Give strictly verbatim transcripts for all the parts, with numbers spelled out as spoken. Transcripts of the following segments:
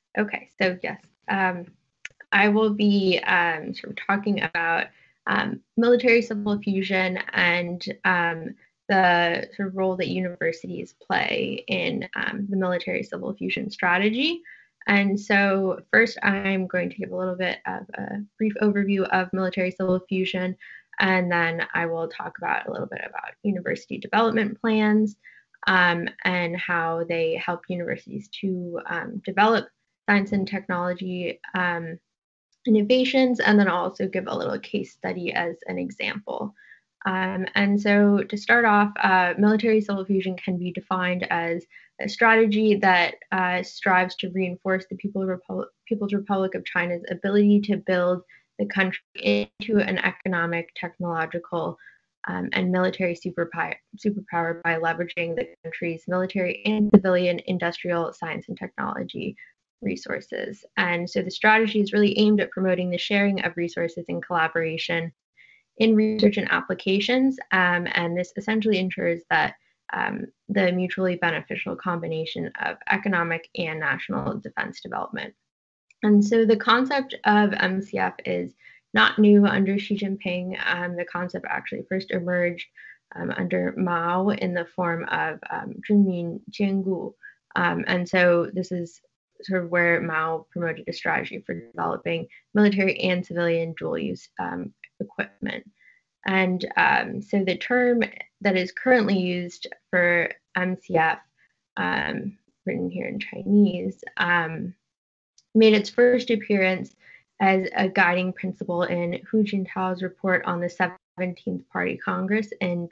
Okay, so yes, um, I will be um, sort of talking about um, military civil fusion and um, the sort of role that universities play in um, the military civil fusion strategy. And so first I'm going to give a little bit of a brief overview of military civil fusion, and then I will talk about a little bit about university development plans um, and how they help universities to um, develop science and technology um, innovations, and then I'll also give a little case study as an example. Um, and so to start off, uh, military civil fusion can be defined as a strategy that uh, strives to reinforce the People Repu- People's Republic of China's ability to build the country into an economic, technological, um, and military superpower, superpower by leveraging the country's military and civilian industrial science and technology resources. And so the strategy is really aimed at promoting the sharing of resources and collaboration in research and applications. Um, and this essentially ensures that um, the mutually beneficial combination of economic and national defense development. And so the concept of M C F is not new under Xi Jinping. Um, the concept actually first emerged um, under Mao in the form of um, 人民兼顾. Um, and so this is sort of where Mao promoted a strategy for developing military and civilian dual use um, equipment. And um, so the term that is currently used for M C F, um, written here in Chinese, um, made its first appearance as a guiding principle in Hu Jintao's report on the seventeenth Party Congress in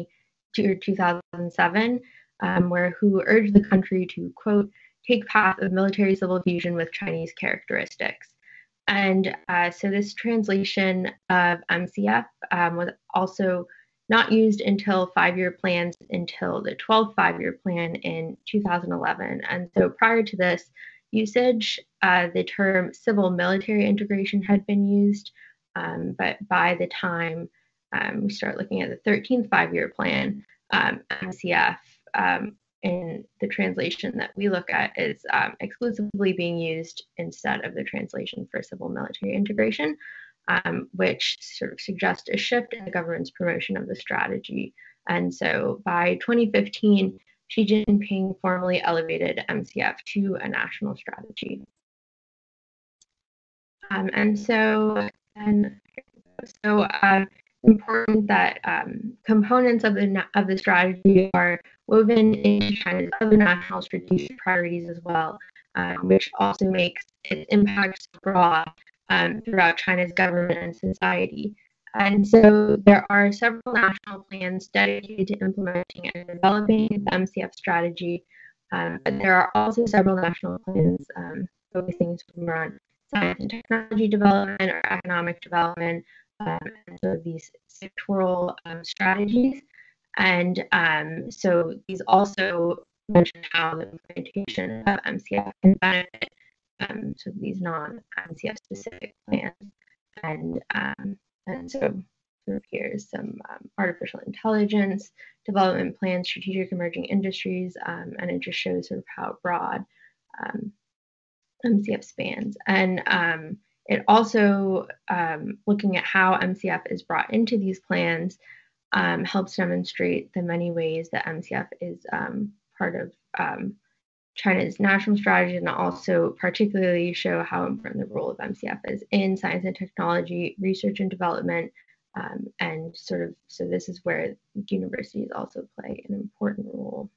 two thousand seven, um, where Hu urged the country to, quote, take path of military civil fusion with Chinese characteristics. And uh, so this translation of M C F um, was also not used until five-year plans until the twelfth five-year plan in two thousand eleven. And so prior to this usage, uh, the term civil military integration had been used, um, but by the time um, we start looking at the thirteenth five-year plan, um, M C F um, in the translation that we look at is um, exclusively being used instead of the translation for civil military integration, um, which sort of suggests a shift in the government's promotion of the strategy. And so by twenty fifteen, Xi Jinping formally elevated M C F to a national strategy. Um, and so, and so uh, important that um, components of the of the strategy are woven into China's other national strategic priorities as well, um, which also makes its impact broad um, throughout China's government and society. And so there are several national plans dedicated to implementing and developing the M C F strategy, um, but there are also several national plans um, focusing more on science and technology development or economic development, um, and so these sectoral um, strategies. And um, so these also mention how the implementation of M C F can benefit um, so these non-M C F specific plans. And, um, and so sort of here's some um, artificial intelligence, development plans, strategic emerging industries, um, and it just shows sort of how broad um, M C F spans. And um, it also, um, looking at how M C F is brought into these plans, um, helps demonstrate the many ways that M C F is um, part of um, China's national strategy, and also particularly show how important the role of M C F is in science and technology, research and development, um, and sort of, so this is where universities also play an important role.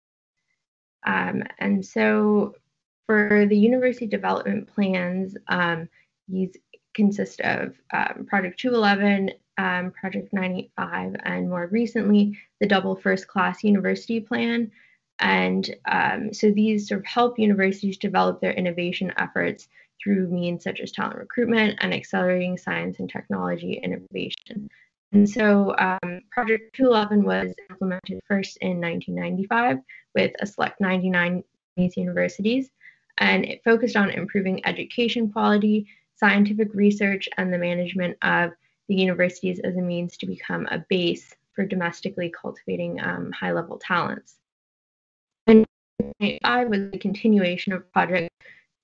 Um, and so for the university development plans, um, these consist of um, Project two eleven, um, Project nine eighty-five, and more recently, the Double First Class University Plan. And um, so these sort of help universities develop their innovation efforts through means such as talent recruitment and accelerating science and technology innovation. And so um, Project two eleven was implemented first in nineteen ninety-five with a select ninety-nine universities, and it focused on improving education quality, scientific research, and the management of the universities as a means to become a base for domestically cultivating um, high-level talents. And five was the continuation of Project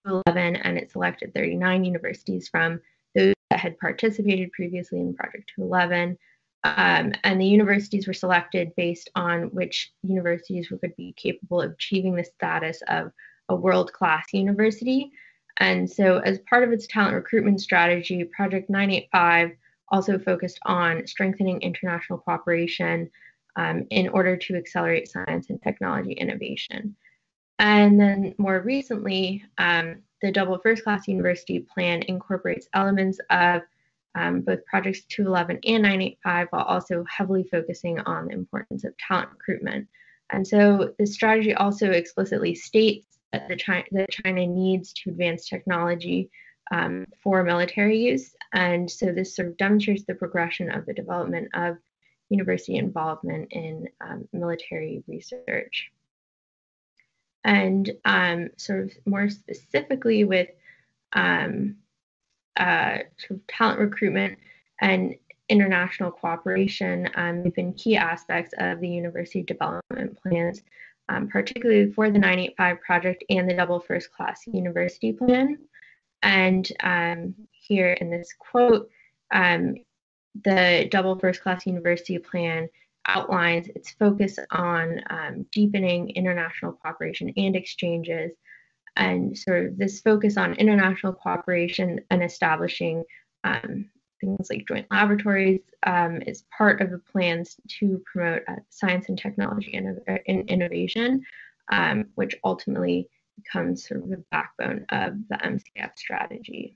eleven, and it selected thirty-nine universities from those that had participated previously in Project two eleven. Um, and the universities were selected based on which universities would be capable of achieving the status of a world-class university. And so as part of its talent recruitment strategy, Project nine eighty-five also focused on strengthening international cooperation um, in order to accelerate science and technology innovation. And then more recently, um, the Double First Class University Plan incorporates elements of um, both Projects two eleven and nine eighty-five, while also heavily focusing on the importance of talent recruitment. And so this strategy also explicitly states that, the China, that China needs to advance technology um, for military use. And so this sort of demonstrates the progression of the development of university involvement in um, military research. And um, sort of more specifically with um, uh, sort of talent recruitment and international cooperation um, have been key aspects of the university development plans, um, particularly for the nine eighty-five project and the Double First Class University Plan. And um, here in this quote, um, the Double First Class University Plan outlines its focus on um, deepening international cooperation and exchanges, and sort of this focus on international cooperation and establishing um, things like joint laboratories um, is part of the plans to promote uh, science and technology and in innovation, um, which ultimately becomes sort of the backbone of the M C F strategy.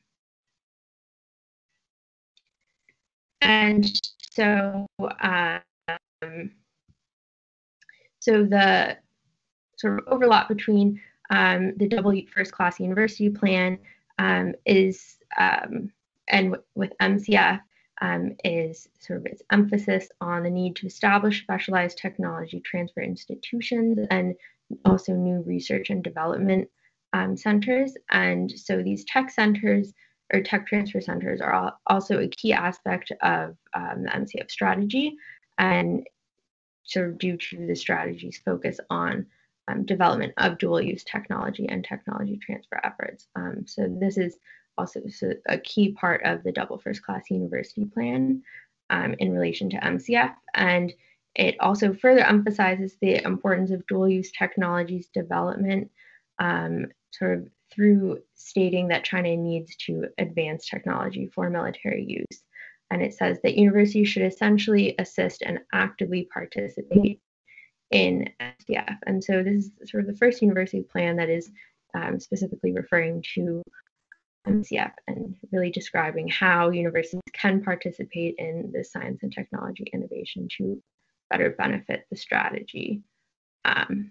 And so, um, so the sort of overlap between um, the Double First Class University Plan um, is, um, and w with M C F, um, is sort of its emphasis on the need to establish specialized technology transfer institutions and also new research and development um, centers. And so these tech centers or tech transfer centers are also a key aspect of um, the M C F strategy, and sort of due to the strategy's focus on um, development of dual-use technology and technology transfer efforts. Um, so this is also a key part of the Double First Class University Plan um, in relation to M C F, and it also further emphasizes the importance of dual-use technologies development, um, sort of through stating that China needs to advance technology for military use. And it says that universities should essentially assist and actively participate in M C F. And so this is sort of the first university plan that is um, specifically referring to M C F and really describing how universities can participate in the science and technology innovation to better benefit the strategy. Um,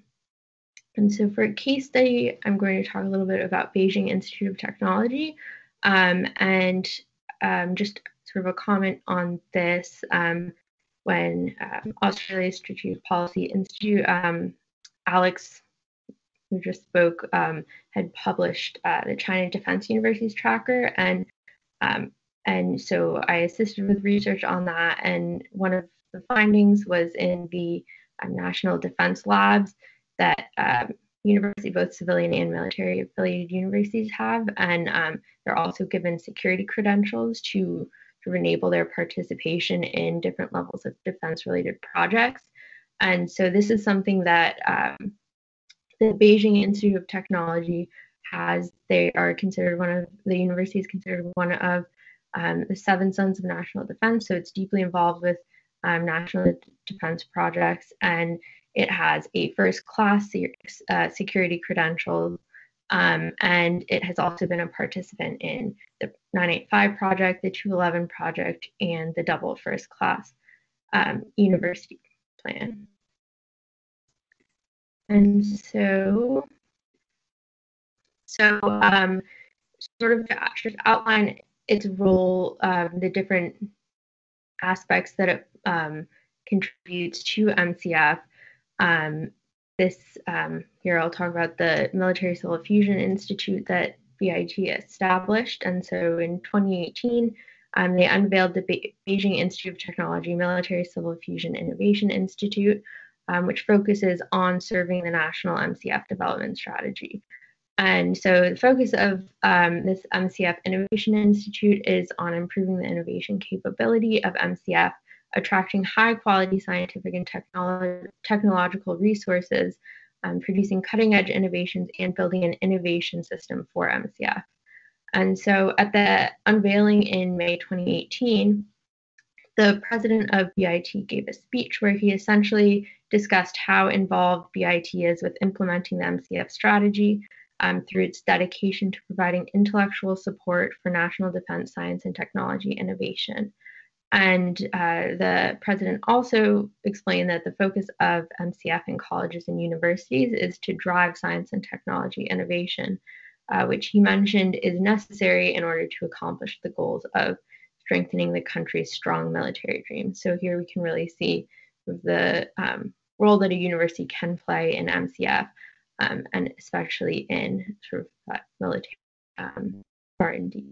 and so for a case study, I'm going to talk a little bit about Beijing Institute of Technology, um, and um, just sort of a comment on this. Um, when um, Australia's Strategic Policy Institute, um, Alex, who just spoke, um, had published uh, the China Defense Universities Tracker, and um, and so I assisted with research on that, and one of the findings was in the um, National Defense Labs that um, university, both civilian and military affiliated universities have, and um, they're also given security credentials to, to enable their participation in different levels of defense-related projects. And so this is something that um, the Beijing Institute of Technology has. They are considered one of, the university is considered one of um, the seven sons of national defense, so it's deeply involved with um, national defense projects, and it has a first-class uh, security credentials, um, and it has also been a participant in the nine eighty-five project, the two eleven project, and the Double First Class um, University Plan. And so, so um, sort of to just outline its role, um, the different aspects that it um, contributes to M C F. Um, this um, here I'll talk about the Military Civil Fusion Institute that B I T established, and so in twenty eighteen um, they unveiled the Be Beijing Institute of Technology Military Civil Fusion Innovation Institute, um, which focuses on serving the national M C F development strategy. And so the focus of um, this M C F Innovation Institute is on improving the innovation capability of M C F, attracting high quality scientific and technolo technological resources, um, producing cutting edge innovations, and building an innovation system for M C F. And so at the unveiling in May twenty eighteen, the president of B I T gave a speech where he essentially discussed how involved B I T is with implementing the M C F strategy um, through its dedication to providing intellectual support for national defense science and technology innovation. And uh, the president also explained that the focus of M C F in colleges and universities is to drive science and technology innovation, uh, which he mentioned is necessary in order to accomplish the goals of strengthening the country's strong military dream. So here we can really see the um, role that a university can play in M C F, um, and especially in sort of uh, military um, R and D.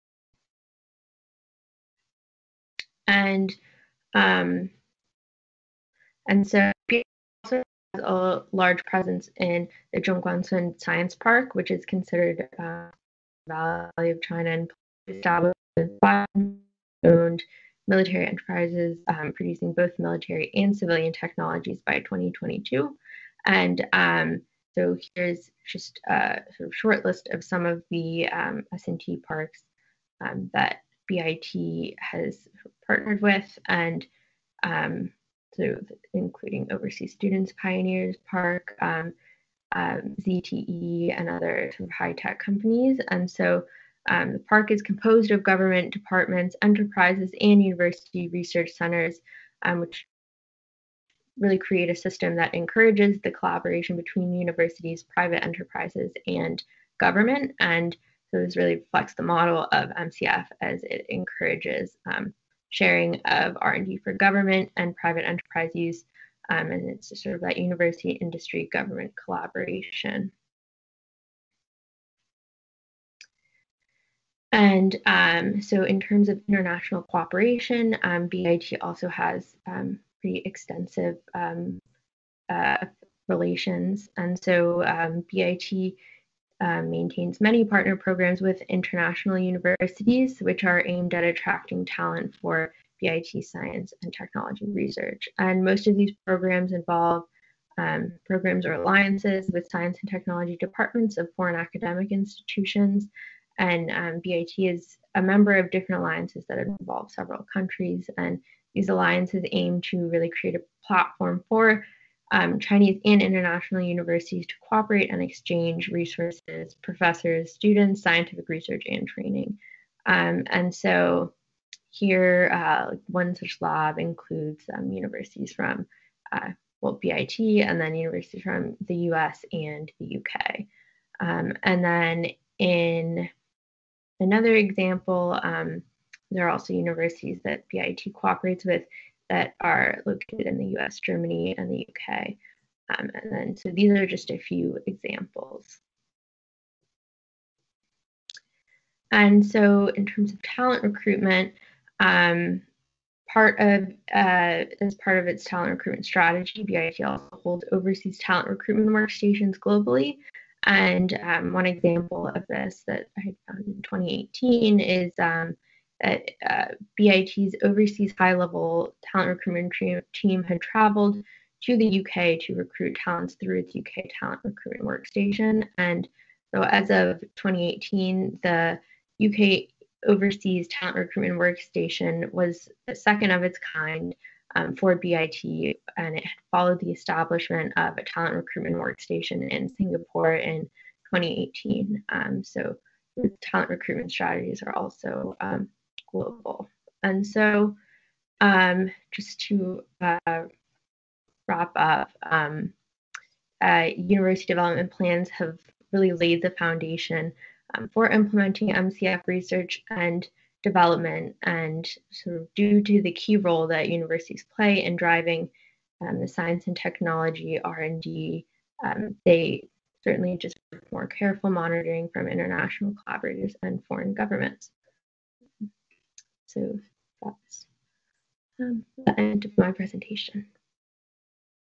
And um, and so it also has a large presence in the Zhongguancun Science Park, which is considered uh, Valley of China and established owned military enterprises um, producing both military and civilian technologies by twenty twenty-two. And um, so here's just a sort of short list of some of the um, S and T parks um, that B I T has partnered with, and um, so including Overseas Students Pioneers Park, um, um, Z T E, and other sort of high-tech companies. And so um, the park is composed of government departments, enterprises, and university research centers, um, which really create a system that encourages the collaboration between universities, private enterprises, and government. And so this really reflects the model of M C F as it encourages um, sharing of R and D for government and private enterprise use. Um, and it's sort of that university, industry, government collaboration. And um, so in terms of international cooperation, um, B I T also has um, pretty extensive um, uh, relations. And so um, B I T uh, maintains many partner programs with international universities, which are aimed at attracting talent for B I T science and technology research. And most of these programs involve um, programs or alliances with science and technology departments of foreign academic institutions. And um, B I T is a member of different alliances that involve several countries. And these alliances aim to really create a platform for um, Chinese and international universities to cooperate and exchange resources, professors, students, scientific research, and training. Um, and so here, uh, one such lab includes um, universities from uh, well, B I T, and then universities from the U S and the U K. Um, and then in another example, um, there are also universities that B I T cooperates with that are located in the U S, Germany, and the U K. Um, and then, so these are just a few examples. And so in terms of talent recruitment, um, part of, uh, as part of its talent recruitment strategy, B I T also holds overseas talent recruitment workstations globally. And um, one example of this that I had found in twenty eighteen is um, that uh, B I T's overseas high-level talent recruitment team had traveled to the U K to recruit talents through its U K talent recruitment workstation. And so as of twenty eighteen, the U K Overseas Talent Recruitment Workstation was the second of its kind um, for B I T, and it followed the establishment of a talent recruitment workstation in Singapore in twenty eighteen. Um, so talent recruitment strategies are also um, global. And so um, just to uh, wrap up, um, uh, university development plans have really laid the foundation um, for implementing M C F research and development, and sort of due to the key role that universities play in driving um, the science and technology R and D, um, they certainly just more careful monitoring from international collaborators and foreign governments. So that's um, the end of my presentation.